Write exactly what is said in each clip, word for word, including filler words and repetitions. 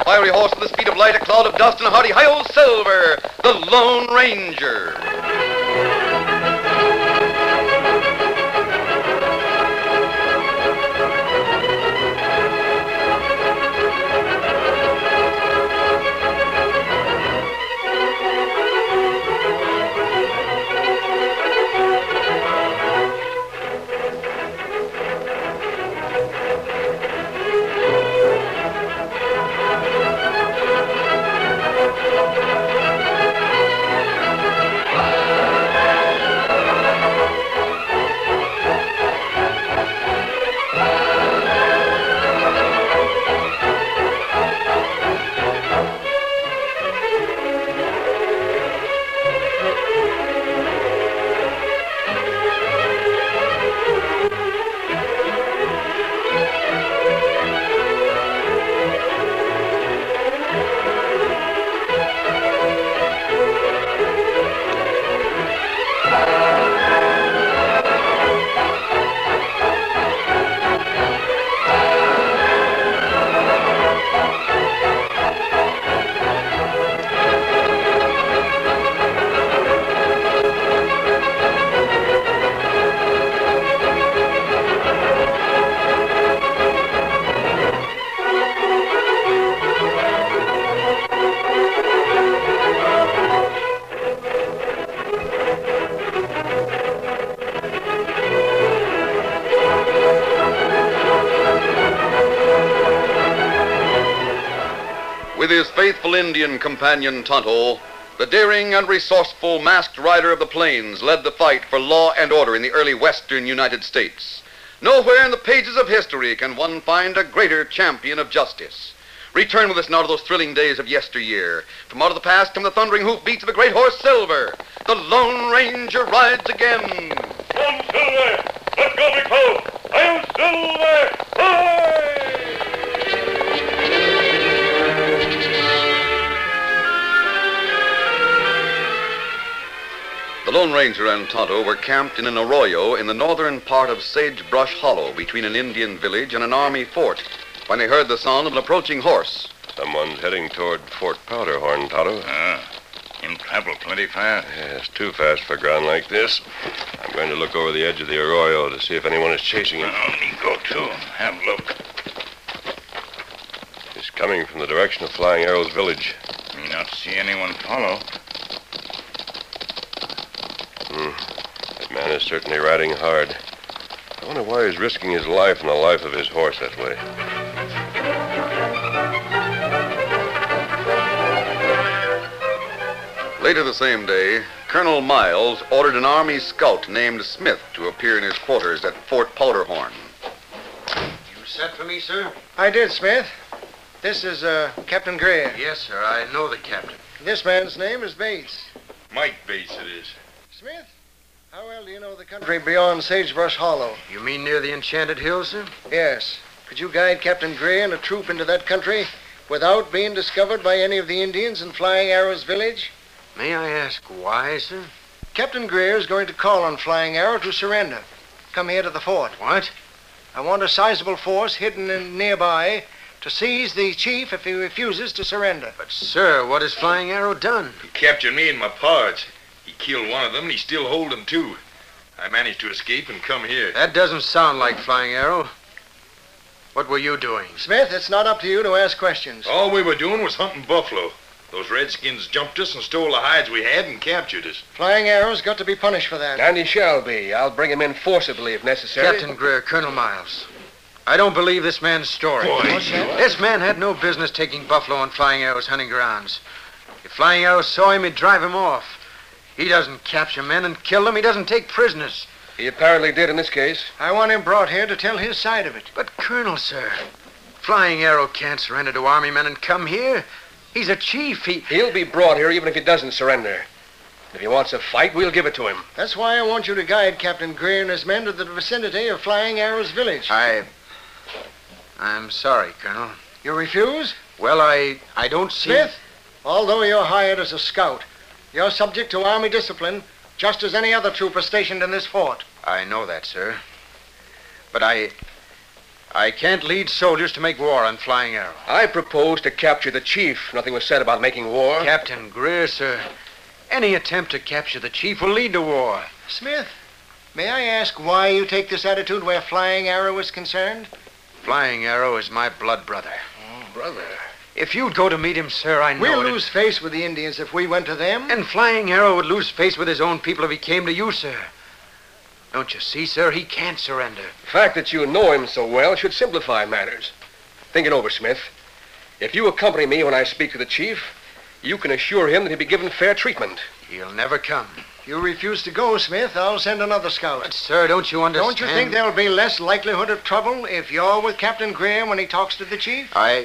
fiery horse with the speed of light, a cloud of dust, and a hearty hi-yo Silver, the Lone Ranger. With his faithful Indian companion Tonto, the daring and resourceful masked rider of the plains led the fight for law and order in the early western United States. Nowhere in the pages of history can one find a greater champion of justice. Return with us now to those thrilling days of yesteryear. From out of the past come the thundering hoofbeats of the great horse Silver. The Lone Ranger rides again. Come, Silver! Let's go, big fellow! I'm Silver! Hooray! The Lone Ranger and Tonto were camped in an arroyo in the northern part of Sagebrush Hollow between an Indian village and an army fort when they heard the sound of an approaching horse. Someone's heading toward Fort Powderhorn, Tonto. Ah, him travel plenty fast. Yes, too fast for ground like this. I'm going to look over the edge of the arroyo to see if anyone is chasing him. Oh, me go too. Have a look. He's coming from the direction of Flying Arrow's village. Me not see anyone follow. Hmm. That man is certainly riding hard. I wonder why he's risking his life and the life of his horse that way. Later the same day, Colonel Miles ordered an army scout named Smith to appear in his quarters at Fort Powderhorn. You sent for me, sir? I did, Smith. This is uh, Captain Greer. Yes, sir. I know the captain. This man's name is Bates. Mike Bates it is. Smith, how well do you know the country beyond Sagebrush Hollow? You mean near the Enchanted Hills, sir? Yes. Could you guide Captain Gray and a troop into that country without being discovered by any of the Indians in Flying Arrow's village? May I ask why, sir? Captain Greer is going to call on Flying Arrow to surrender. Come here to the fort. What? I want a sizable force hidden in nearby to seize the chief if he refuses to surrender. But, sir, what has Flying Arrow done? He captured me and my pards. He killed one of them and he still hold them too. I managed to escape and come here. That doesn't sound like Flying Arrow. What were you doing? Smith, it's not up to you to ask questions. All we were doing was hunting buffalo. Those redskins jumped us and stole the hides we had and captured us. Flying Arrow's got to be punished for that. And he shall be. I'll bring him in forcibly if necessary. Captain Greer, Colonel Miles. I don't believe this man's story. Boy. This man had no business taking buffalo on Flying Arrow's hunting grounds. If Flying Arrow saw him, he'd drive him off. He doesn't capture men and kill them. He doesn't take prisoners. He apparently did in this case. I want him brought here to tell his side of it. But, Colonel, sir, Flying Arrow can't surrender to army men and come here. He's a chief. He... He'll be brought here even if he doesn't surrender. If he wants a fight, we'll give it to him. That's why I want you to guide Captain Greer and his men to the vicinity of Flying Arrow's village. I... I'm sorry, Colonel. You refuse? Well, I... I don't see... Smith, although you're hired as a scout, you're subject to army discipline, just as any other trooper stationed in this fort. I know that, sir. But I... I can't lead soldiers to make war on Flying Arrow. I propose to capture the chief. Nothing was said about making war. Captain Greer, sir, any attempt to capture the chief will lead to war. Smith, may I ask why you take this attitude where Flying Arrow is concerned? Flying Arrow is my blood brother. Oh, brother. If you'd go to meet him, sir, I know We'll it'd- lose face with the Indians if we went to them. And Flying Arrow would lose face with his own people if he came to you, sir. Don't you see, sir? He can't surrender. The fact that you know him so well should simplify matters. Think it over, Smith. If you accompany me when I speak to the chief, you can assure him that he'll be given fair treatment. He'll never come. If you refuse to go, Smith, I'll send another scout. But, sir, don't you understand? Don't you think there'll be less likelihood of trouble if you're with Captain Greer when he talks to the chief? I...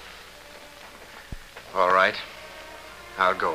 All right. I'll go.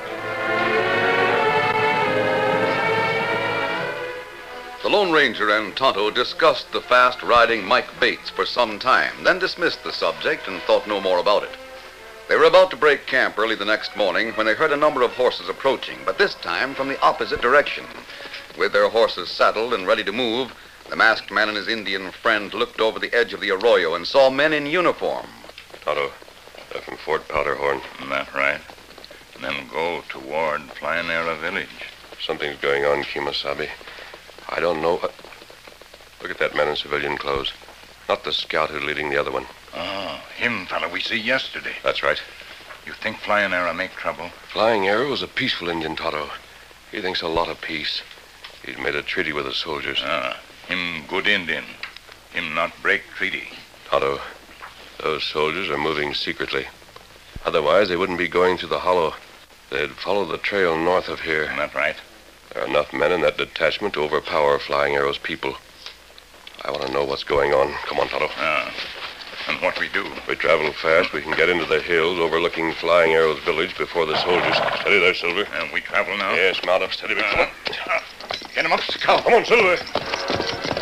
The Lone Ranger and Tonto discussed the fast-riding Mike Bates for some time, then dismissed the subject and thought no more about it. They were about to break camp early the next morning when they heard a number of horses approaching, but this time from the opposite direction. With their horses saddled and ready to move, the masked man and his Indian friend looked over the edge of the arroyo and saw men in uniform. Tonto, they're from Fort Powderhorn. That right. Then go toward Flying Arrow village. Something's going on, Kemosabe. I don't know. Uh, look at that man in civilian clothes. Not the scout who's leading the other one. Oh, him fella we see yesterday. That's right. You think Flying Arrow make trouble? Flying Arrow is a peaceful Indian, Tonto. He thinks a lot of peace. He's made a treaty with the soldiers. Ah, him good Indian. Him not break treaty. Tonto, those soldiers are moving secretly. Otherwise, they wouldn't be going through the hollow. They'd follow the trail north of here. That right. There are enough men in that detachment to overpower Flying Arrow's people. I want to know what's going on. Come on, Tonto. Ah, and what we do? If we travel fast, we can get into the hills overlooking Flying Arrow's village before the soldiers. Steady there, Silver. And we travel now? Yes, mount up. Steady, big. Come on. Uh, get him up, Scout. Come on, Silver.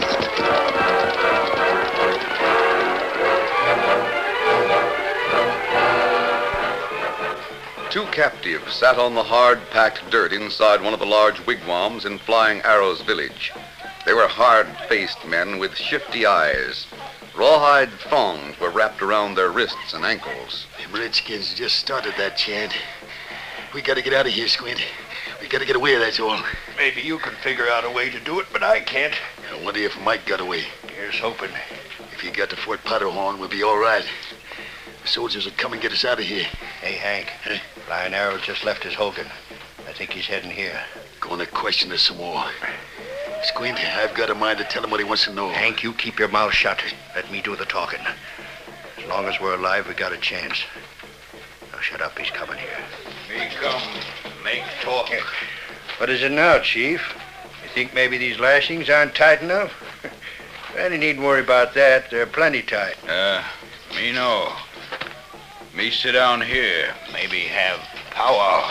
Two captives sat on the hard-packed dirt inside one of the large wigwams in Flying Arrow's village. They were hard-faced men with shifty eyes. Rawhide thongs were wrapped around their wrists and ankles. Them Redskins just started that chant. We gotta get out of here, Squint. We gotta get away, that's all. Maybe you can figure out a way to do it, but I can't. I wonder if Mike got away. Here's hoping. If he got to Fort Powderhorn, we'll be all right. The soldiers will come and get us out of here. Hey, Hank. Huh? Flying Arrow just left his Hogan. I think he's heading here. Going to question us some more. Squint, I've got a mind to tell him what he wants to know. Hank, you keep your mouth shut. Let me do the talking. As long as we're alive, we got a chance. Now shut up, he's coming here. Me come, make talking. What is it now, Chief? You think maybe these lashings aren't tight enough? Well, you needn't worry about that. They're plenty tight. Uh, me know. Me sit down here, maybe have power.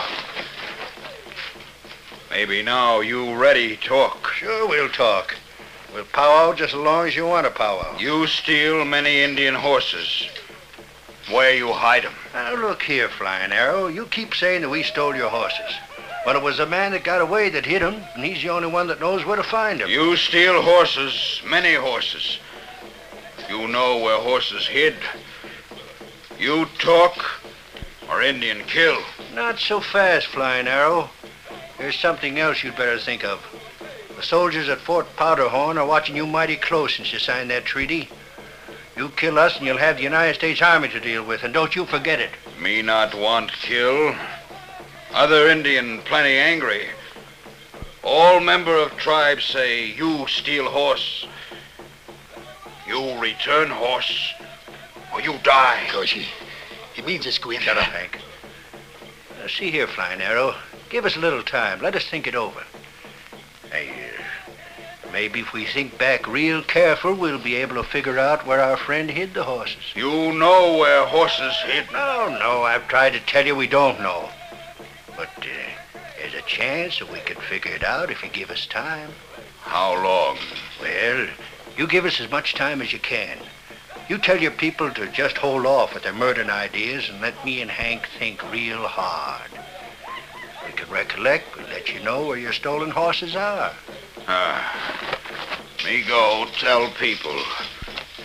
Maybe now you ready talk. Sure, we'll talk. We'll powwow just as long as you want to powwow. You steal many Indian horses. Where you hide 'em? Now, look here, Flying Arrow. You keep saying that we stole your horses. But it was the man that got away that hid 'em, and he's the only one that knows where to find 'em. You steal horses, many horses. You know where horses hid. You talk, or Indian kill. Not so fast, Flying Arrow. There's something else you'd better think of. The soldiers at Fort Powderhorn are watching you mighty close since you signed that treaty. You kill us and you'll have the United States Army to deal with, and don't you forget it. Me not want kill. Other Indian plenty angry. All member of tribe say you steal horse. You return horse, or you die. Gosh, he, he means it, Squint. Shut up, Hank. Now, see here, Flying Arrow. Give us a little time. Let us think it over. Hey, uh, maybe if we think back real careful, we'll be able to figure out where our friend hid the horses. You know where horses hid. No, no, I've tried to tell you we don't know. But uh, there's a chance that we can figure it out if you give us time. How long? Well, you give us as much time as you can. You tell your people to just hold off with their murdering ideas and let me and Hank think real hard. We can recollect, we'll let you know where your stolen horses are. Ah, me go tell people.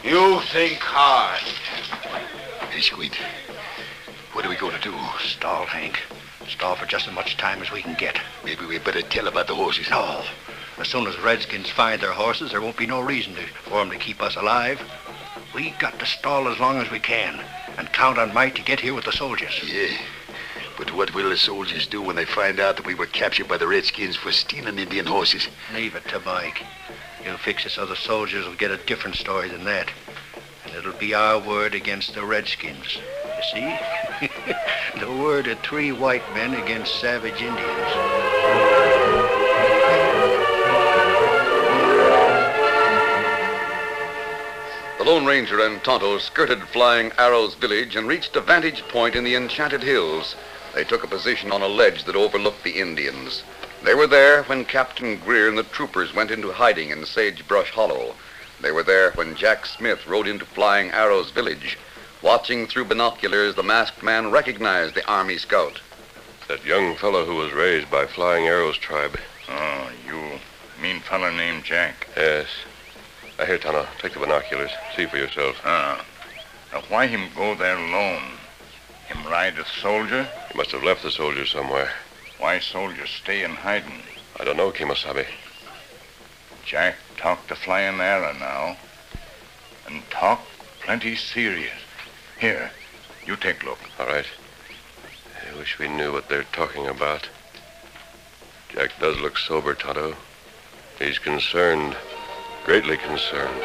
You think hard. Hey, Squint. What are we going to do? Stall, Hank. Stall for just as much time as we can get. Maybe we better tell about the horses. No. As soon as Redskins find their horses, there won't be no reason to, for them to keep us alive. We got to stall as long as we can and count on Mike to get here with the soldiers. Yeah. But what will the soldiers do when they find out that we were captured by the Redskins for stealing Indian horses? Leave it to Mike. He'll fix it so the soldiers will get a different story than that. And it'll be our word against the Redskins. You see? The word of three white men against savage Indians. The Lone Ranger and Tonto skirted Flying Arrow's village and reached a vantage point in the Enchanted Hills. They took a position on a ledge that overlooked the Indians. They were there when Captain Greer and the troopers went into hiding in Sagebrush Hollow. They were there when Jack Smith rode into Flying Arrow's village. Watching through binoculars, the masked man recognized the Army scout. That young fellow who was raised by Flying Arrow's tribe. Oh, you mean fella named Jack? Yes. Now, here, Tonto, take the binoculars. See for yourself. Ah. Now, why him go there alone? Him ride a soldier? He must have left the soldiers somewhere. Why soldiers stay in hiding? I don't know, Kemosabe. Jack talk to Flying Arrow now. And talk plenty serious. Here, you take a look. All right. I wish we knew what they're talking about. Jack does look sober, Tonto. He's concerned. Greatly concerned.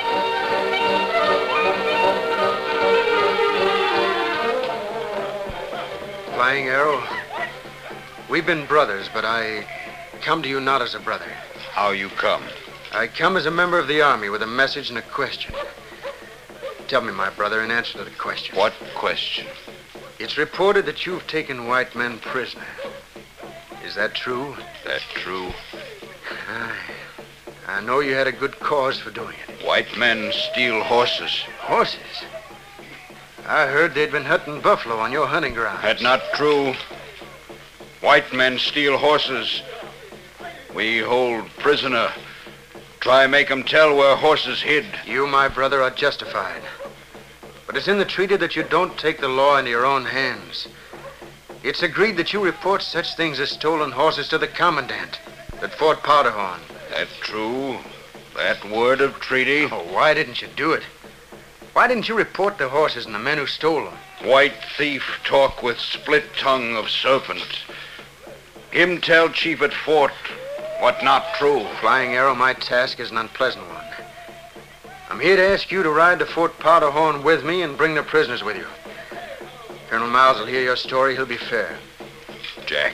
Flying Arrow, we've been brothers, but I come to you not as a brother. How you come? I come as a member of the Army with a message and a question. Tell me, my brother, in answer to the question. What question? It's reported that you've taken white men prisoner. Is that true? That true? I, I know you had a good cause for doing it. White men steal horses. Horses? I heard they'd been hunting buffalo on your hunting grounds. That not true. White men steal horses. We hold prisoner. Try make 'em tell where horses hid. You, my brother, are justified. But it's in the treaty that you don't take the law into your own hands. It's agreed that you report such things as stolen horses to the commandant at Fort Powderhorn. That true? That word of treaty? Oh, why didn't you do it? Why didn't you report the horses and the men who stole them? White thief talk with split tongue of serpent. Him tell chief at fort what not true. Flying Arrow, my task is an unpleasant one. I'm here to ask you to ride to Fort Powderhorn with me and bring the prisoners with you. Colonel Miles will hear your story. He'll be fair. Jack,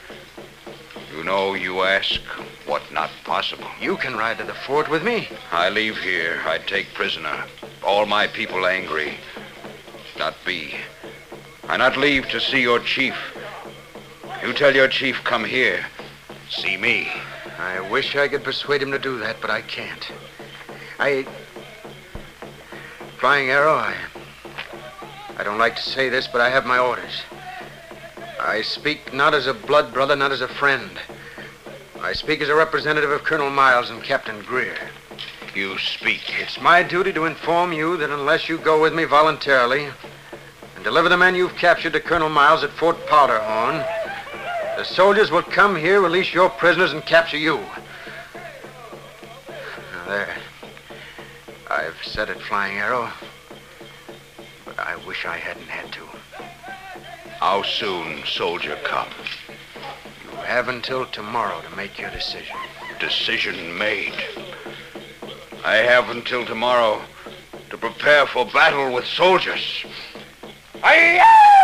you know you ask what not possible. You can ride to the fort with me. I leave here. I take prisoner. All my people angry. Not be. I not leave to see your chief. You tell your chief come here. See me. I wish I could persuade him to do that, but I can't. I... Flying Arrow, I... I don't like to say this, but I have my orders. I speak not as a blood brother, not as a friend. I speak as a representative of Colonel Miles and Captain Greer. You speak. It's my duty to inform you that unless you go with me voluntarily and deliver the men you've captured to Colonel Miles at Fort Powderhorn, the soldiers will come here, release your prisoners, and capture you. Now, there. I've said it, Flying Arrow. But I wish I hadn't had to. How soon, soldier, come? You have until tomorrow to make your decision. Decision made. I have until tomorrow to prepare for battle with soldiers. Aye!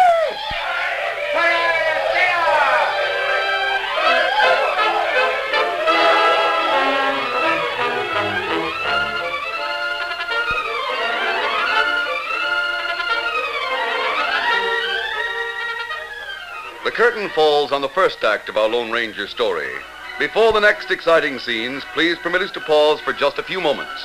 The curtain falls on the first act of our Lone Ranger story. Before the next exciting scenes, please permit us to pause for just a few moments.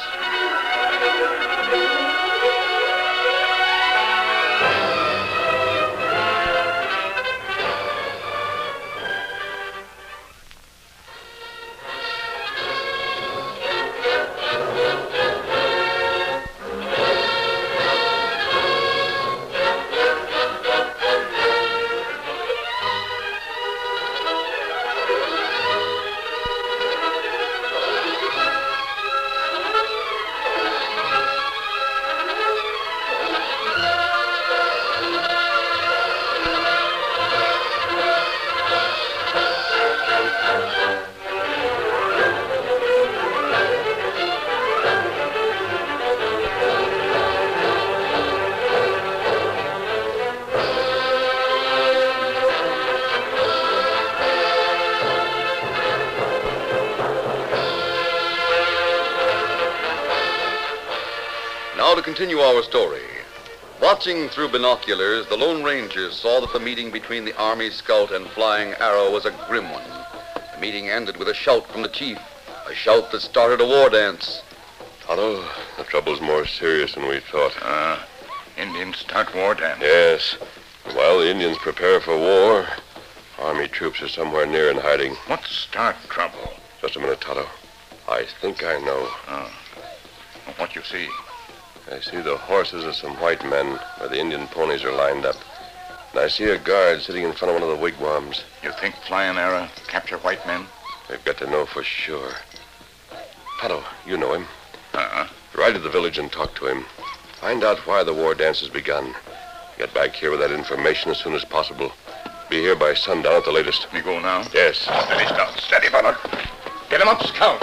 continue our story. Watching through binoculars, the Lone Rangers saw that the meeting between the Army Scout and Flying Arrow was a grim one. The meeting ended with a shout from the chief, a shout that started a war dance. Tonto, the trouble's more serious than we thought. Uh, Indians start war dance. Yes. While the Indians prepare for war, Army troops are somewhere near in hiding. What's start trouble? Just a minute, Tonto. I think I know. Oh. What you see? I see the horses of some white men where the Indian ponies are lined up. And I see a guard sitting in front of one of the wigwams. You think Flying Arrow capture white men? We've got to know for sure. Tonto, you know him. Uh-huh. Ride to the village and talk to him. Find out why the war dance has begun. Get back here with that information as soon as possible. Be here by sundown at the latest. We go now? Yes. Steady, Scout. Steady, brother. Get him up, Scout.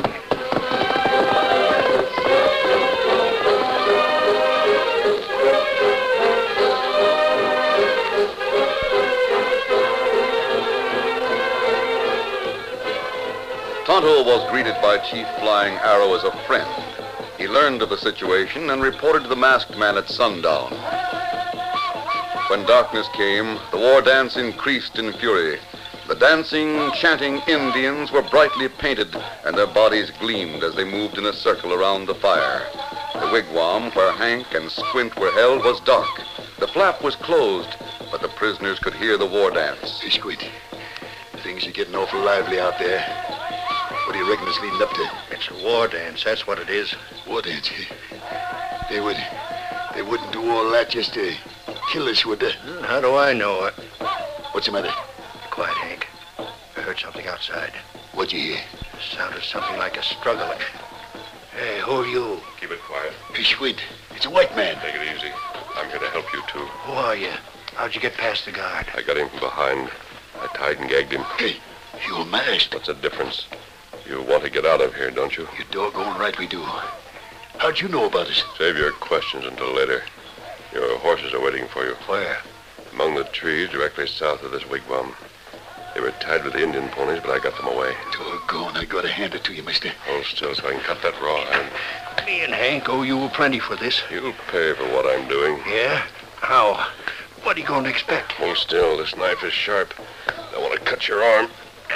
Tonto was greeted by Chief Flying Arrow as a friend. He learned of the situation and reported to the masked man at sundown. When darkness came, the war dance increased in fury. The dancing, chanting Indians were brightly painted, and their bodies gleamed as they moved in a circle around the fire. The wigwam where Hank and Squint were held was dark. The flap was closed, but the prisoners could hear the war dance. Hey, Squint, things are getting awful lively out there. What do you reckon it's leading up to? It's a war dance, that's what it is. War dance? They would... They wouldn't do all that just to kill us, would they? How do I know it? What's the matter? Be quiet, Hank. I heard something outside. What'd you hear? Sounded something like a struggle. Hey, who are you? Keep it quiet. Hey, Squint, it's a white man. Take it easy. I'm here to help you, too. Who are you? How'd you get past the guard? I got him from behind. I tied and gagged him. Hey, you're masked. What's the difference? You want to get out of here, don't you? You're doggone right we do. How'd you know about us? Save your questions until later. Your horses are waiting for you. Where? Among the trees directly south of this wigwam. They were tied with the Indian ponies, but I got them away. Doggone, I gotta hand it to you, mister. Hold still so I can cut that raw iron. Me and Hank owe you plenty for this. You'll pay for what I'm doing. Yeah? How? What are you going to expect? Hold still. This knife is sharp. I want to cut your arm.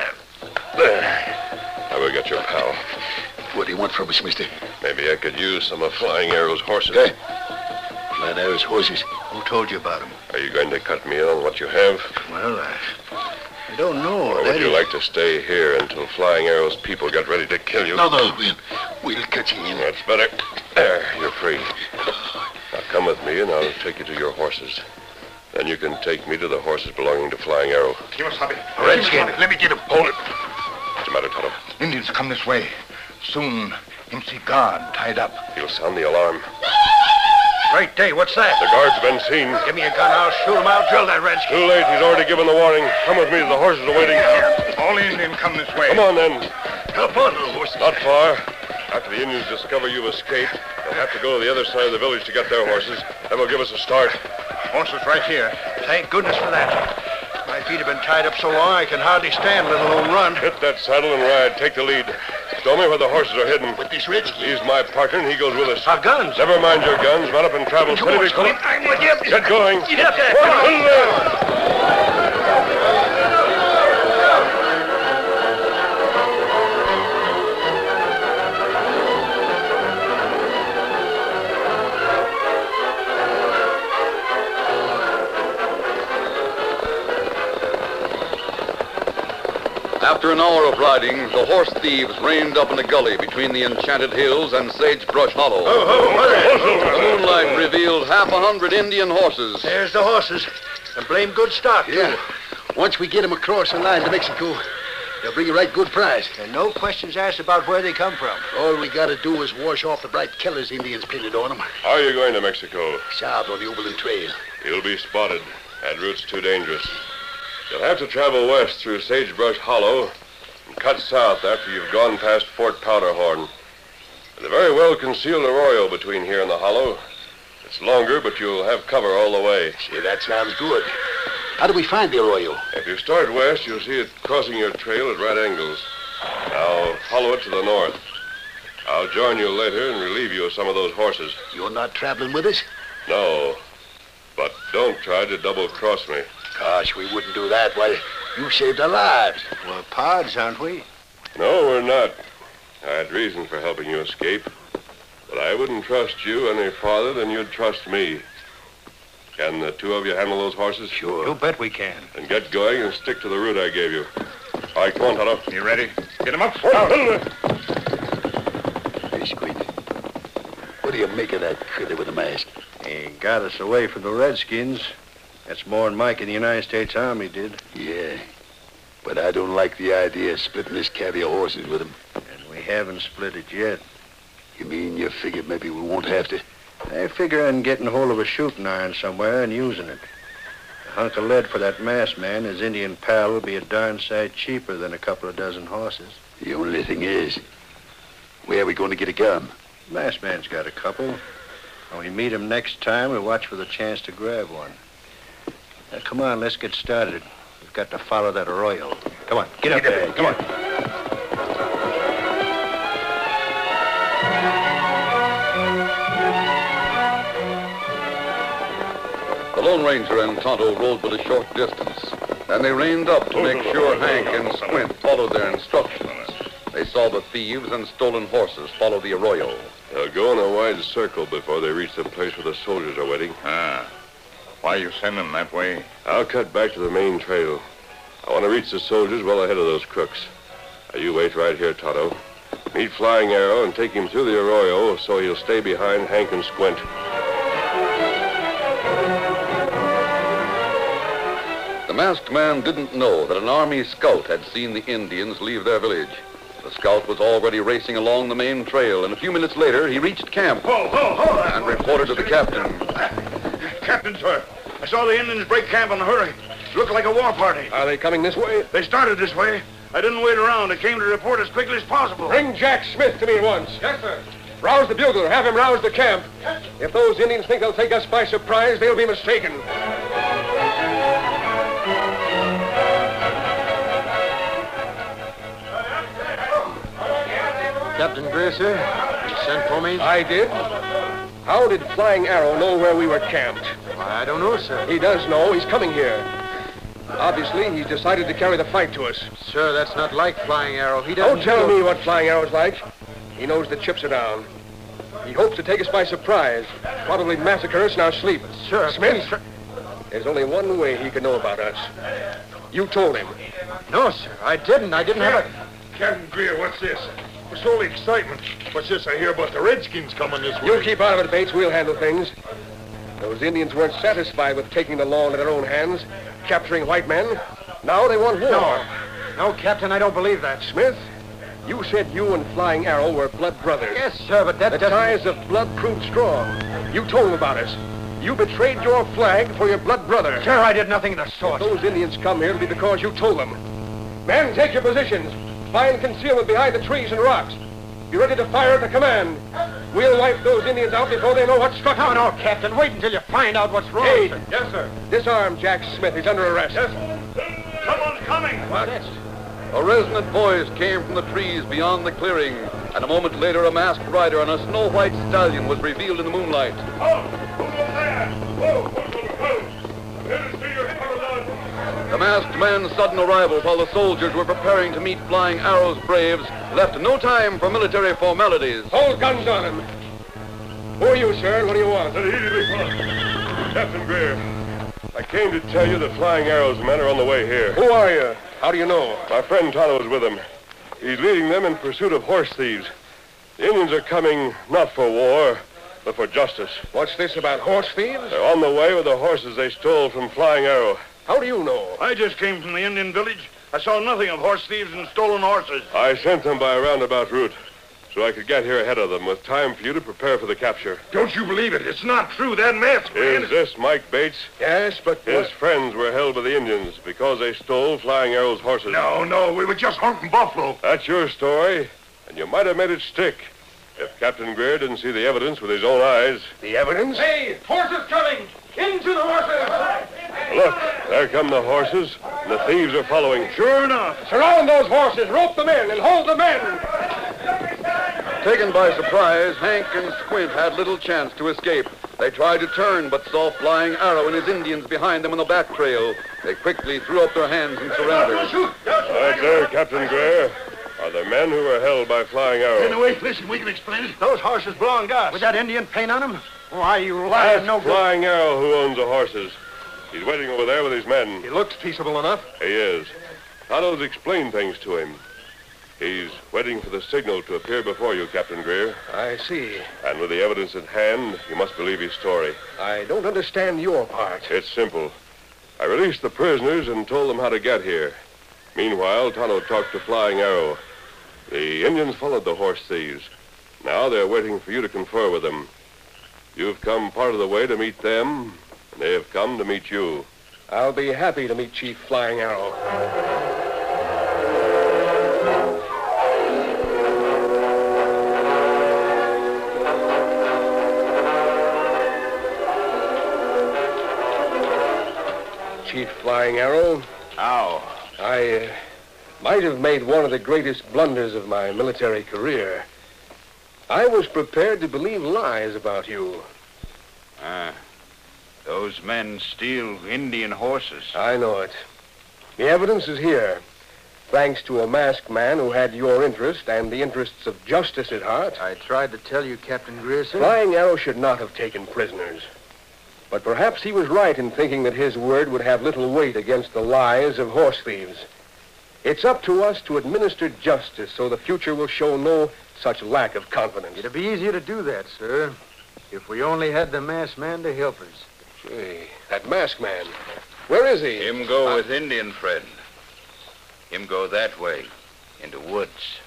There. Now we got your pal. What do you want from us, mister? Maybe I could use some of Flying Arrow's horses. Hey, Flying Arrow's horses? Who told you about them? Are you going to cut me in on what you have? Well, I, I don't know. Or That would you is- like to stay here until Flying Arrow's people get ready to kill you? No, no, we'll, we'll cut you in. That's better. There, you're free. Now come with me and I'll take you to your horses. Then you can take me to the horses belonging to Flying Arrow. Kimasabi. Redskin. Let me get him. Hold it. What's the matter, Tonto? Indians come this way. Soon, him see guard tied up. He'll sound the alarm. Great day, what's that? The guard's been seen. Give me a gun, I'll shoot him. I'll drill that redskin. Too late. He's already given the warning. Come with me. The horses are waiting. All Indian come this way. Come on, then. Help on, little horse. Not far. After the Indians discover you've escaped, they'll have to go to the other side of the village to get their horses. That will give us a start. Horses right here. Thank goodness for that. My feet have been tied up so long I can hardly stand, let alone run. Hit that saddle and ride. Take the lead. Show me where the horses are hidden. But this redskin... He's my partner, and he goes with us. Our guns. Never mind your guns. Run up and travel. Come Steady, on, big fella. Squint. I'm with you. Get going. Get up there. Come on. After an hour of riding, the horse thieves reined up in a gully between the Enchanted Hills and Sagebrush Hollow. The moonlight revealed half a hundred Indian horses. There's the horses. And blame good stock, too. Yeah. Once we get them across the line to Mexico, they'll bring a right good prize. And no questions asked about where they come from. All we gotta do is wash off the bright colors Indians painted on them. How are you going to Mexico? South on the Oberlin Trail. You'll be spotted. That route's too dangerous. You'll have to travel west through Sagebrush Hollow and cut south after you've gone past Fort Powderhorn. There's a very well-concealed arroyo between here and the hollow. It's longer, but you'll have cover all the way. See, that sounds good. How do we find the arroyo? If you start west, you'll see it crossing your trail at right angles. Now, follow it to the north. I'll join you later and relieve you of some of those horses. You're not traveling with us? No. But don't try to double-cross me. Gosh, we wouldn't do that. Why, you saved our lives. We're pards, aren't we? No, we're not. I had reason for helping you escape. But I wouldn't trust you any farther than you'd trust me. Can the two of you handle those horses? Sure. You bet we can. Then get going and stick to the route I gave you. All right, come on, Tonto. You ready? Get him up. Hey, Squint. What do you make of that critter with the mask? He got us away from the Redskins. That's more than Mike in the United States Army did. Yeah. But I don't like the idea of splitting this cavy of horses with him. And we haven't split it yet. You mean you figure maybe we won't have to? I figure on getting hold of a shooting iron somewhere and using it. A hunk of lead for that masked man, his Indian pal, will be a darn sight cheaper than a couple of dozen horses. The only thing is, where are we going to get a gun? Masked man's got a couple. When we meet him next time, we'll watch for the chance to grab one. Now, come on, let's get started. We've got to follow that arroyo. Come on, get up there. Come on. The Lone Ranger and Tonto rode but a short distance. Then they reined up to make sure Hank and Squint followed their instructions. They saw the thieves and stolen horses follow the arroyo. They'll go in a wide circle before they reach the place where the soldiers are waiting. Ah. Why you send them that way? I'll cut back to the main trail. I want to reach the soldiers well ahead of those crooks. Now, you wait right here, Tonto. Meet Flying Arrow and take him through the arroyo so he'll stay behind Hank and Squint. The masked man didn't know that an army scout had seen the Indians leave their village. The scout was already racing along the main trail, and a few minutes later, he reached camp Ho, ho, ho! and reported to the captain. Captain, sir, I saw the Indians break camp in a hurry. Looked like a war party. Are they coming this way? They started this way. I didn't wait around. I came to report as quickly as possible. Bring Jack Smith to me at once. Yes, sir. Rouse the bugler. Have him rouse the camp. If those Indians think they'll take us by surprise, they'll be mistaken. Captain Greer, sir, you sent for me? I did. How did Flying Arrow know where we were camped? I don't know, sir. He does know. He's coming here. Obviously, he's decided to carry the fight to us. Sir, that's not like Flying Arrow. He doesn't Don't tell know... me what Flying Arrow's like. He knows the chips are down. He hopes to take us by surprise, probably massacre us in our sleep. Sir, Smith, please, sir. There's only one way he can know about us. You told him. No, sir, I didn't. I didn't have a... Captain Greer, what's this? What's all the excitement? What's this I hear about the Redskins coming this way? You keep out of it, Bates. We'll handle things. Those Indians weren't satisfied with taking the law into their own hands, capturing white men. Now they want war. No. No, Captain, I don't believe that. Smith, you said you and Flying Arrow were blood brothers. Yes, sir, but that The doesn't... ties of blood proved strong. You told them about us. You betrayed your flag for your blood brother. Sir, I did nothing of the If sort. those Indians come here, it'll be because you told them. Men, take your positions. Find concealment behind the trees and rocks. Be ready to fire at the command. We'll wipe those Indians out before they know what struck No, them. no, Captain, wait until you find out what's wrong. Hey, sir. Yes, sir. disarm Jack Smith. He's under arrest. Yes. Someone's coming. What? A resonant voice came from the trees beyond the clearing, and a moment later, a masked rider on a snow-white stallion was revealed in the moonlight. Oh, who's over there? Whoa, whoa, whoa, whoa. Here to see your head. The masked man's sudden arrival while the soldiers were preparing to meet Flying Arrow's braves left no time for military formalities. Hold guns on him. Who are you, sir, and what do you want? Captain Greer, I came to tell you that Flying Arrow's men are on the way here. Who are you? How do you know? My friend Tonto is with them. He's leading them in pursuit of horse thieves. The Indians are coming not for war, but for justice. What's this about horse thieves? They're on the way with the horses they stole from Flying Arrow. How do you know? I just came from the Indian village. I saw nothing of horse thieves and stolen horses. I sent them by a roundabout route so I could get here ahead of them with time for you to prepare for the capture. Don't you believe it? It's not true. That masked man... Is this Mike Bates? Yes, but... His friends were held by the Indians because they stole Flying Arrow's horses. No, no, we were just hunting buffalo. That's your story, and you might have made it stick if Captain Greer didn't see the evidence with his own eyes. The evidence? Hey, horses coming! Into the horses! Look, there come the horses, and the thieves are following. Sure enough. Surround those horses, rope them in, and hold the men. Taken by surprise, Hank and Squint had little chance to escape. They tried to turn, but saw Flying Arrow and his Indians behind them on the back trail. They quickly threw up their hands and surrendered. Right there, Captain Greer, are the men who were held by Flying Arrow. In the way, listen, we can explain it. Those horses belong to us. With that Indian paint on them? Why, you lying Ask no good. Flying Arrow who owns the horses. He's waiting over there with his men. He looks peaceable enough. He is. Tonto's explained things to him. He's waiting for the signal to appear before you, Captain Greer. I see. And with the evidence at hand, you must believe his story. I don't understand your part. It's simple. I released the prisoners and told them how to get here. Meanwhile, Tonto talked to Flying Arrow. The Indians followed the horse thieves. Now they're waiting for you to confer with them. You've come part of the way to meet them, and they have come to meet you. I'll be happy to meet Chief Flying Arrow. Chief Flying Arrow, How? I uh, might have made one of the greatest blunders of my military career. I was prepared to believe lies about you. Ah, those men steal Indian horses. I know it. The evidence is here. Thanks to a masked man who had your interest and the interests of justice at heart. I tried to tell you, Captain Grierson. Flying Arrow should not have taken prisoners. But perhaps he was right in thinking that his word would have little weight against the lies of horse thieves. It's up to us to administer justice so the future will show no such lack of confidence. It'd be easier to do that, sir, if we only had the masked man to help us. Gee, that masked man. Where is he? Him go with Indian friend. Him go that way, into woods.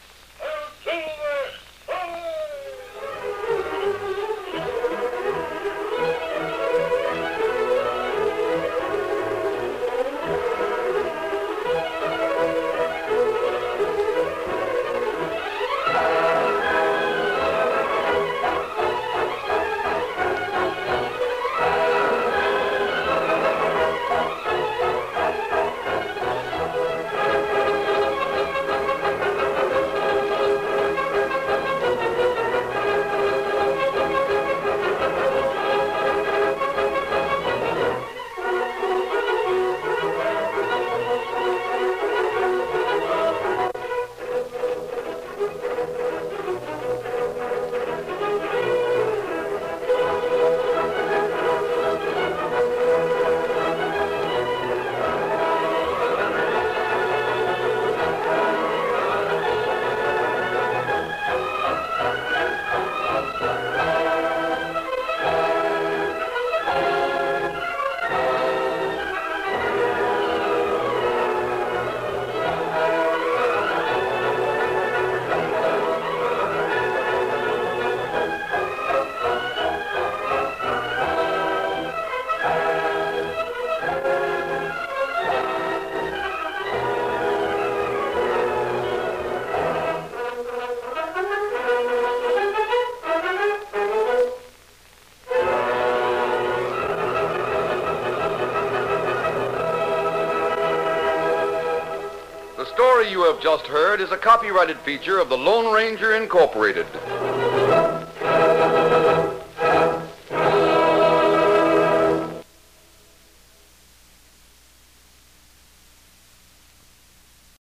The story you have just heard is a copyrighted feature of the Lone Ranger Incorporated.